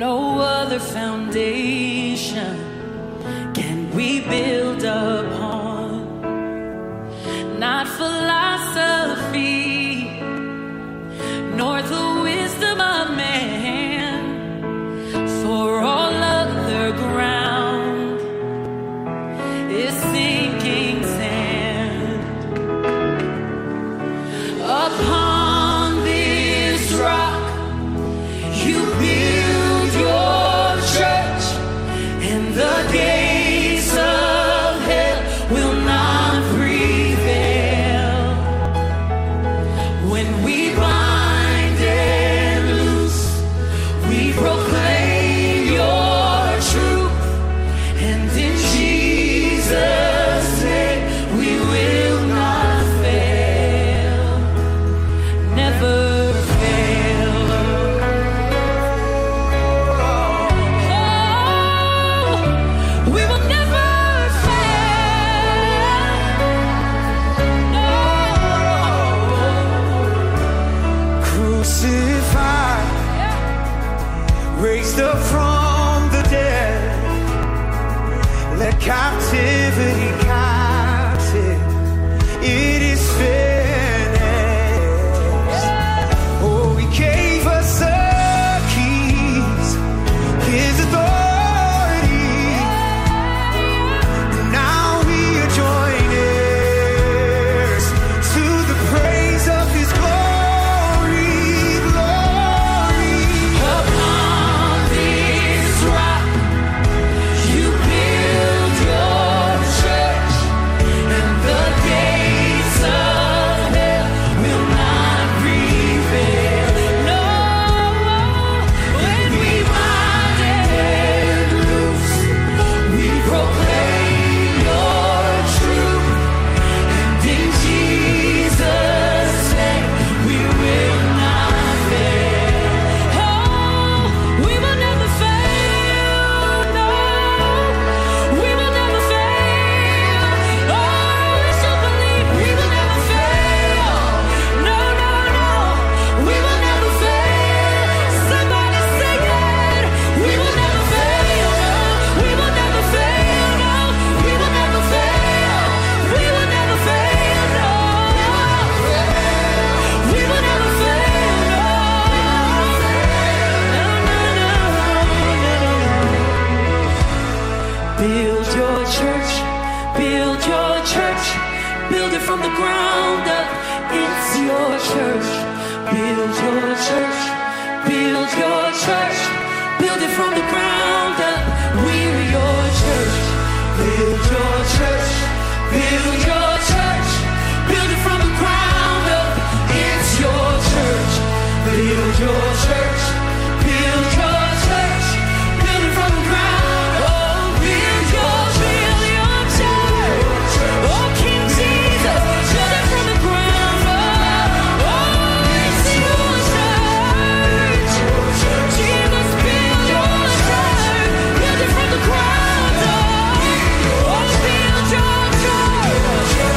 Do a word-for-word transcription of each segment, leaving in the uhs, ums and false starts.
No other foundation can we build upon. Not philosophy, nor the wisdom of man, for all other ground is sinking sand. Upon this rock you build your church, and the gates of hell will not prevail. When we bind and loose, we proclaim your truth, and in Jesus' name we will not fail, never fail. Oh, we will never fail. No. Crucified, raised up from the dead, let captivity captive. It is finished. Oh, he gave us the keys, his authority. Now we are joint heirs to the praise of his glory, glory. Upon this rock you build your church, and the gates of hell will not prevail. No, when we bind and loose, we proclaim your truth, and in Jesus' name we will not fail. Oh, we will never fail. No, we will never fail. Oh, we shall believe we will never fail. No, no, no, we will never fail. Somebody say it. We will never fail. No, we will never fail. No, we will never fail. We will never fail. No, we will never fail. No, no, no, no, no. Build your church, build your church, build it from the ground up. It's your church. Build your church, build your church, build it from the ground up. We're your church. Build your church, build your church, build it from the ground up. It's your church. Build your church, build your church, build it from the ground up. Oh, build your, build your church. Oh, King Jesus, build it from the ground up. Oh, it's your church. Jesus, build your church, build it from the ground up. Oh, build your church.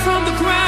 from the ground